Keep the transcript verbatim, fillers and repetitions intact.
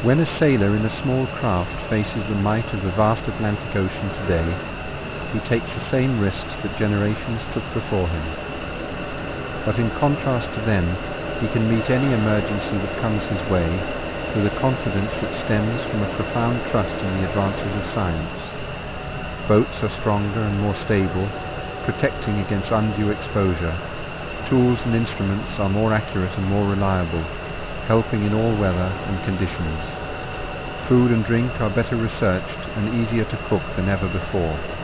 When a sailor in a small craft faces the might of the vast Atlantic Ocean today, he takes the same risks that generations took before him. But in contrast to them, he can meet any emergency that comes his way with a confidence that stems from a profound trust in the advances of science. Boats are stronger and more stable, protecting against undue exposure. Tools and instruments are more accurate and more reliable, helping in all weather and conditions. Food and drink are better researched and easier to cook than ever before.